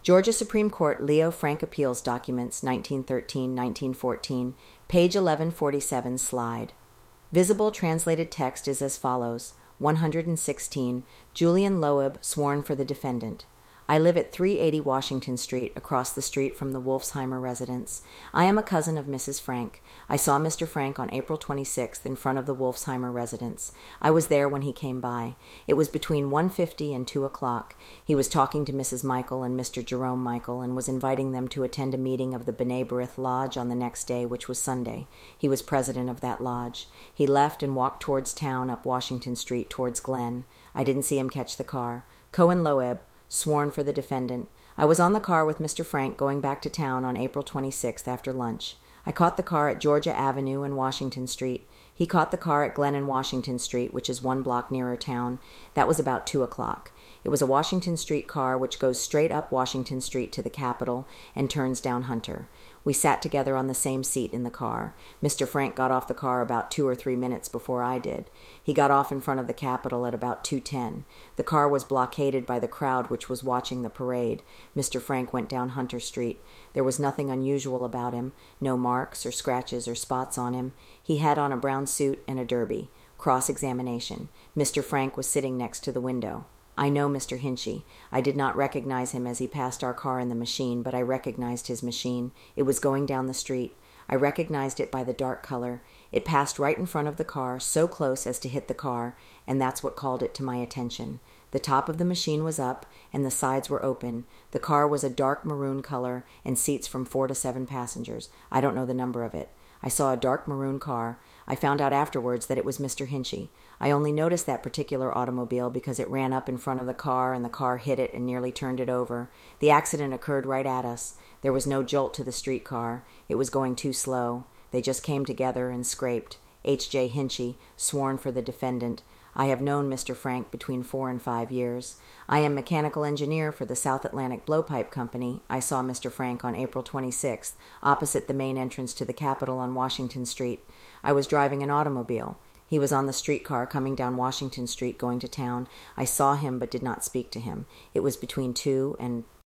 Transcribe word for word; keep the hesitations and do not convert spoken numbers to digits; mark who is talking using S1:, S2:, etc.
S1: Georgia Supreme Court Leo Frank Appeals Documents, nineteen thirteen to nineteen fourteen, page eleven forty-seven, slide. Visible translated text is as follows. one hundred sixteen. Julian Loeb, sworn for the defendant. I live at three eighty Washington Street, across the street from the Wolfsheimer residence. I am a cousin of Missus Frank. I saw Mister Frank on April twenty-sixth in front of the Wolfsheimer residence. I was there when he came by. It was between one fifty and two o'clock. He was talking to Missus Michael and Mister Jerome Michael and was inviting them to attend a meeting of the B'nai B'rith Lodge on the next day, which was Sunday. He was president of that lodge. He left and walked towards town up Washington Street towards Glen. I didn't see him catch the car. Cohen Loeb, sworn for the defendant. I was on the car with Mister Frank going back to town on April twenty-sixth after lunch. I caught the car at Georgia Avenue and Washington Street. He caught the car at Glen and Washington Street, which is one block nearer town. That was about two o'clock. It was a Washington Street car which goes straight up Washington Street to the Capitol and turns down Hunter. We sat together on the same seat in the car. Mister Frank got off the car about two or three minutes before I did. He got off in front of the Capitol at about two ten. The car was blockaded by the crowd which was watching the parade. Mister Frank went down Hunter Street. There was nothing unusual about him, no marks or scratches or spots on him. He had on a brown suit and a derby. Cross-examination. Mister Frank was sitting next to the window. I know Mister Hinchy. I did not recognize him as he passed our car in the machine, but I recognized his machine. It was going down the street. I recognized it by the dark color. It passed right in front of the car, so close as to hit the car, and that's what called it to my attention. The top of the machine was up, and the sides were open. The car was a dark maroon color, and seats from four to seven passengers. I don't know the number of it. I saw a dark maroon car. I found out afterwards that it was Mister Hinchy. I only noticed that particular automobile because it ran up in front of the car and the car hit it and nearly turned it over. The accident occurred right at us. There was no jolt to the streetcar. It was going too slow. They just came together and scraped. H J Hinchy, sworn for the defendant. I have known Mister Frank between four and five years. I am mechanical engineer for the South Atlantic Blowpipe Company. I saw Mister Frank on April twenty-sixth, opposite the main entrance to the Capitol on Washington Street. I was driving an automobile. He was on the streetcar coming down Washington Street going to town. I saw him but did not speak to him. It was between two and